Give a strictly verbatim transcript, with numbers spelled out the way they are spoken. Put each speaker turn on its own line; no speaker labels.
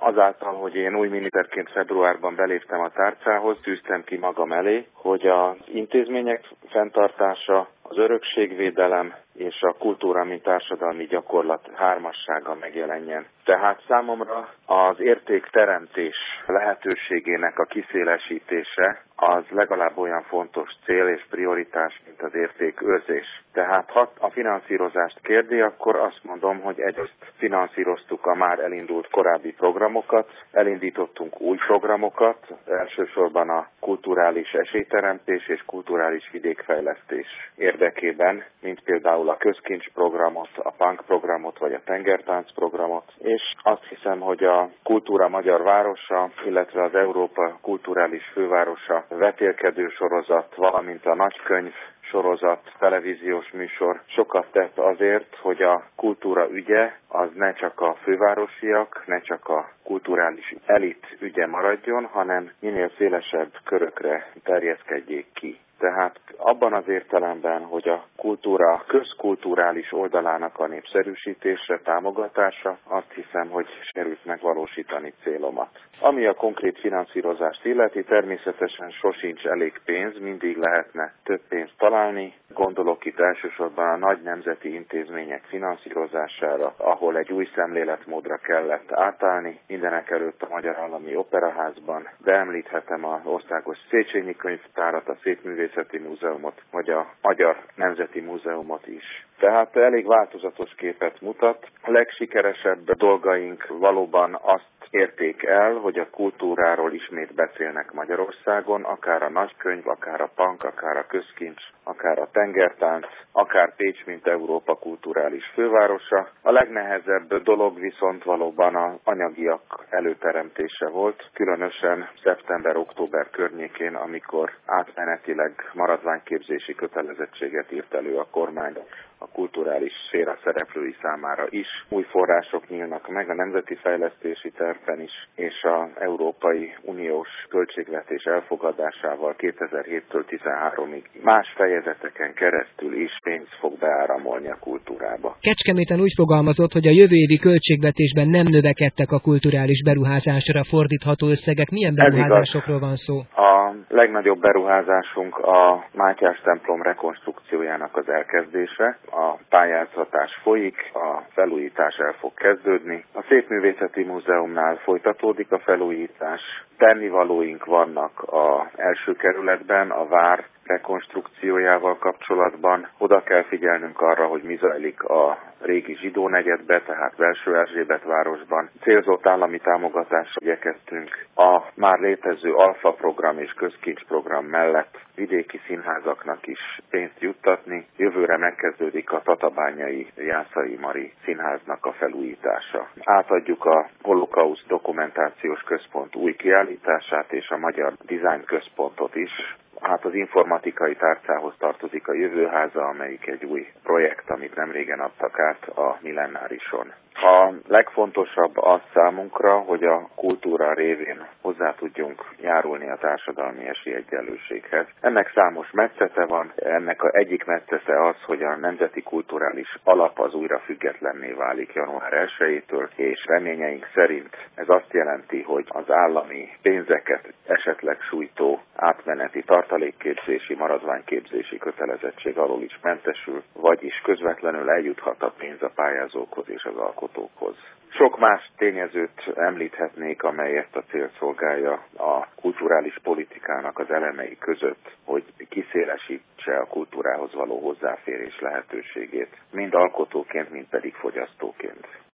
azáltal, hogy én új miniszterként februárban beléptem a tárcához, tűztem ki magam elé, hogy az intézmények fenntartása, az örökségvédelem és a kultúra, mint társadalmi gyakorlat hármassága megjelenjen. Tehát számomra az értékteremtés lehetőségének a kiszélesítése az legalább olyan fontos cél és prioritás, mint az értékőrzés. Tehát ha a finanszírozást kérdi, akkor azt mondom, hogy egyrészt finanszíroztuk a már elindult korábbi programokat, elindítottunk új programokat, elsősorban a kulturális esélyteremtés és kulturális vidékfejlesztés érdekében, mint például a közkincs programot, a punk programot vagy a tengertánc programot, és azt hiszem, hogy a Kultúra Magyar Városa, illetve az Európa Kulturális Fővárosa vetélkedő sorozat, valamint a nagykönyv sorozat, televíziós műsor sokat tett azért, hogy a kultúra ügye az ne csak a fővárosiak, ne csak a kulturális elit ügye maradjon, hanem minél szélesebb körökre terjeszkedjék ki. Tehát abban az értelemben, hogy a kultúra közkulturális oldalának a népszerűsítése, támogatása, azt hiszem, hogy sikerült megvalósítani célomat. Ami a konkrét finanszírozást illeti, természetesen sosincs elég pénz, mindig lehetne több pénzt találni. Gondolok itt elsősorban a nagy nemzeti intézmények finanszírozására, ahol egy új szemléletmódra kellett átállni, mindenekelőtt a Magyar Állami Operaházban, de említhetem az Országos Széchenyi Könyvtárat, a Szépművészeti Múzeumot, vagy a Magyar Nemzeti Múzeumot is. Tehát elég változatos képet mutat. A legsikeresebb dolgaink valóban azt érték el, hogy a kultúráról ismét beszélnek Magyarországon, akár a nagykönyv, akár a punk, akár a közkincs, akár a tengertánc, akár Pécs, mint Európa kulturális fővárosa. A legnehezebb dolog viszont valóban az anyagiak előteremtése volt, különösen szeptember-október környékén, amikor átmenetileg maradványképzési kötelezettséget írt elő a kormány a kulturális szféra szereplői számára is. Új források nyílnak meg a nemzeti fejlesztési tervben is, és az Európai Uniós költségvetés elfogadásával kétezer-héttől tizenháromig más fejezeteken keresztül is pénz fog beáramolni a kultúrába.
Kecskeméten úgy fogalmazott, hogy a jövő évi költségvetésben nem növekedtek a kulturális beruházásra fordítható összegek. Milyen beruházásokról van szó?
A legnagyobb beruházásunk a Mátyás templom rekonstrukciójának az elkezdése. A pályáztatás folyik, a felújítás el fog kezdődni. A Szépművészeti Múzeumnál folytatódik a felújítás. Tennivalóink vannak az első kerületben, a vár rekonstrukciójával kapcsolatban. Oda kell figyelnünk arra, hogy mi zajlik a régi zsidó negyedbe, tehát Belső Erzsébet városban. Célzott állami támogatásra igyekeztünk a már létező Alfa program és közkincs program mellett vidéki színházaknak is pénzt juttatni. Jövőre megkezdődik a Tatabányai Jászai Mari Színháznak a felújítása. Átadjuk a Holokauszt Dokumentációs Központ új kiállítását és a Magyar Design Központot is. Hát az informatikai tárcához tartozik a Jövőháza, amelyik egy új projekt, amit nemrégen adtak át a Millenárison. A legfontosabb az számunkra, hogy a kultúra révén hozzá tudjunk járulni a társadalmi esélyegyenlőséghez. Ennek számos metszete van, ennek a egyik metszete az, hogy a Nemzeti Kulturális Alap az újra függetlenné válik január elsejétől, és reményeink szerint ez azt jelenti, hogy az állami pénzeket esetleg sújtó átmeneti tartalékképzési, maradványképzési kötelezettség alól is mentesül, vagyis közvetlenül eljuthat a pénz a pályázókhoz és az alkotókhoz. Sok más tényezőt említhetnék, amely ezt a célt szolgálja a kulturális politikának az elemei között, hogy kiszélesítse a kultúrához való hozzáférés lehetőségét, mind alkotóként, mind pedig fogyasztóként.